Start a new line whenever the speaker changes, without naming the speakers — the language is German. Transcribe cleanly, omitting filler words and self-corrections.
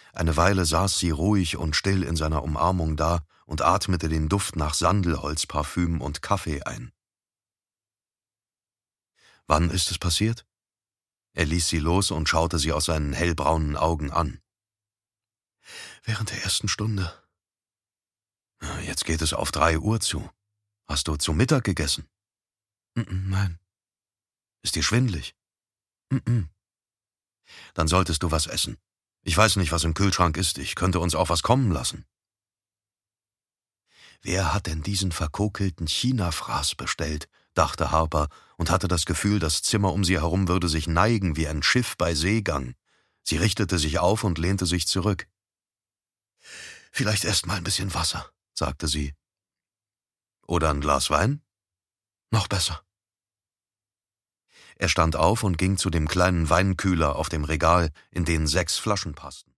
Eine Weile saß sie ruhig und still in seiner Umarmung da und atmete den Duft nach Sandelholzparfüm und Kaffee ein. »Wann ist es passiert?« Er ließ sie los und schaute sie aus seinen hellbraunen Augen an. »Während der ersten Stunde.« »Jetzt geht es auf 3 Uhr zu. Hast du zu Mittag gegessen?« »Nein.« »Ist dir schwindlig?« »Dann solltest du was essen. Ich weiß nicht, was im Kühlschrank ist. Ich könnte uns auch was kommen lassen.« »Wer hat denn diesen verkokelten China-Fraß bestellt?«, dachte Harper und hatte das Gefühl, das Zimmer um sie herum würde sich neigen wie ein Schiff bei Seegang. Sie richtete sich auf und lehnte sich zurück. »Vielleicht erst mal ein bisschen Wasser«, sagte sie. »Oder ein Glas Wein?« »Noch besser.« Er stand auf und ging zu dem kleinen Weinkühler auf dem Regal, in den 6 Flaschen passten.